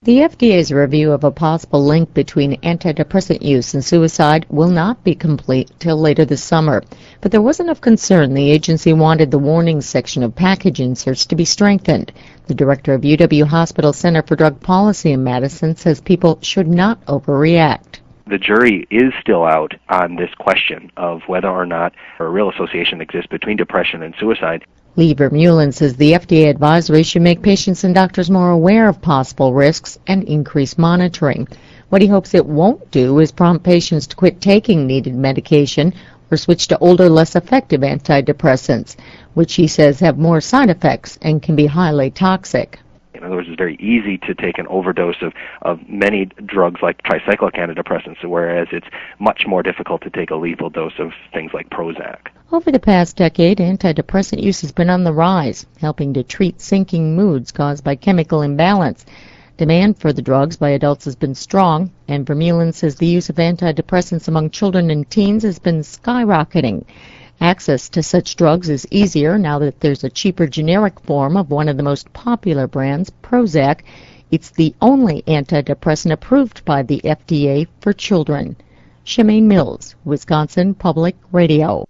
The FDA's review of a possible link between antidepressant use and suicide will not be complete till later this summer. But there was enough concern the agency wanted the warning section of package inserts to be strengthened. The director of UW Hospital Center for Drug Policy in Madison says people should not overreact. The jury is still out on this question of whether or not a real association exists between depression and suicide. Lee Vermeulen says the FDA advisory should make patients and doctors more aware of possible risks and increase monitoring. What he hopes it won't do is prompt patients to quit taking needed medication or switch to older, less effective antidepressants, which he says have more side effects and can be highly toxic. In other words, it's very easy to take an overdose of many drugs like tricyclic antidepressants, whereas it's much more difficult to take a lethal dose of things like Prozac. Over the past decade, antidepressant use has been on the rise, helping to treat sinking moods caused by chemical imbalance. Demand for the drugs by adults has been strong, and Vermeulen says the use of antidepressants among children and teens has been skyrocketing. Access to such drugs is easier now that there's a cheaper generic form of one of the most popular brands, Prozac. It's the only antidepressant approved by the FDA for children. Shemaine Mills, Wisconsin Public Radio.